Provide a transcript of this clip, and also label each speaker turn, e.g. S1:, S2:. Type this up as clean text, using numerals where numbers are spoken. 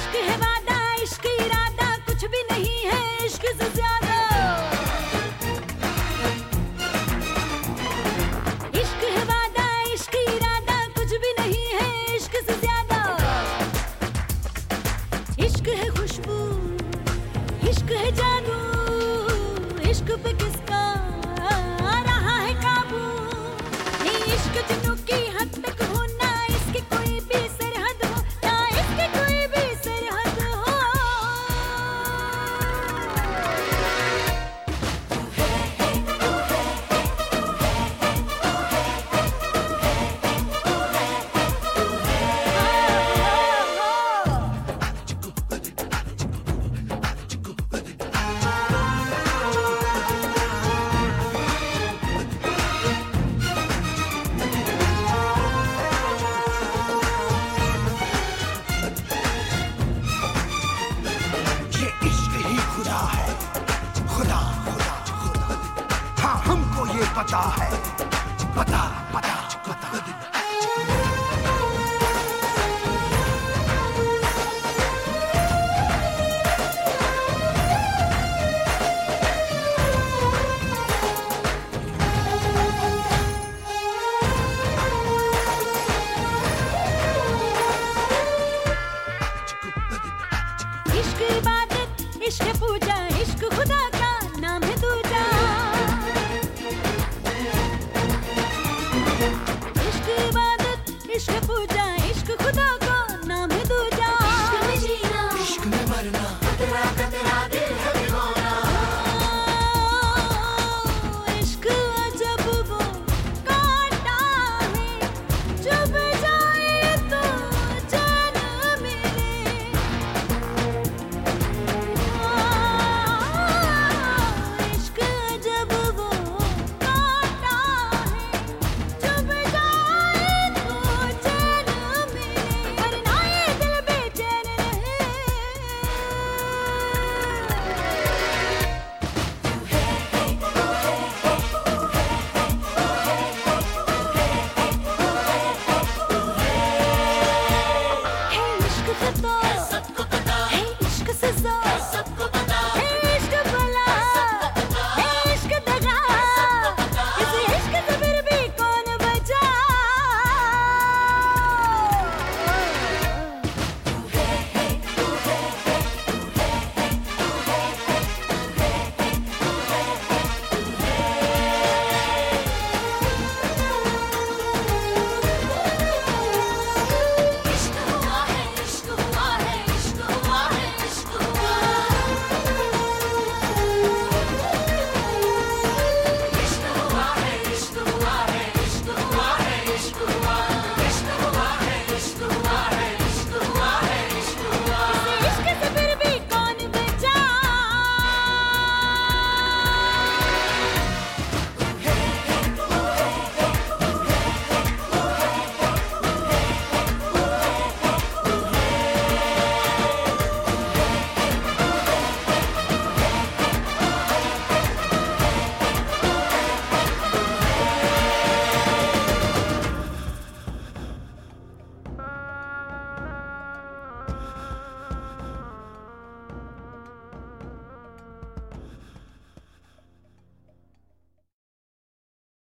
S1: इश्क है वादा, इश्क इरादा, कुछ भी नहीं है इश्क से ज्यादा। इश्क है वादा, इश्क इरादा, कुछ भी नहीं है इश्क से ज्यादा। इश्क है खुशबू, इश्क है जादू, इश्क पे किसका आ रहा है काबू। नहीं इश्क जुनून की हद तक हो, ना इसकी कोई भी सरहद हो, ना इसकी कोई भी सरहद हो।
S2: ये इश्क ही खुदा है, खुदा खुदा खुदा। हाँ हमको ये पता है, पता पता पता।
S1: इश्क इबादत, इश्क पूजा, इश्क खुदा का नाम है दूजा। इश्क इबादत, इश्क पूजा, इश्क खुदा का नाम है दूजा। इश्क में जीना,
S2: इश्क में मरना,
S1: कतरा कतरा दिल है भिगोना। इश्क अजब वो कांटा है, चुभ जाए तो जान मिले। इश्क जब वो कांटा है, चुभ जाए तो चैन मिले, वरना ये दिल बेचैन रहे। है इश्क खता,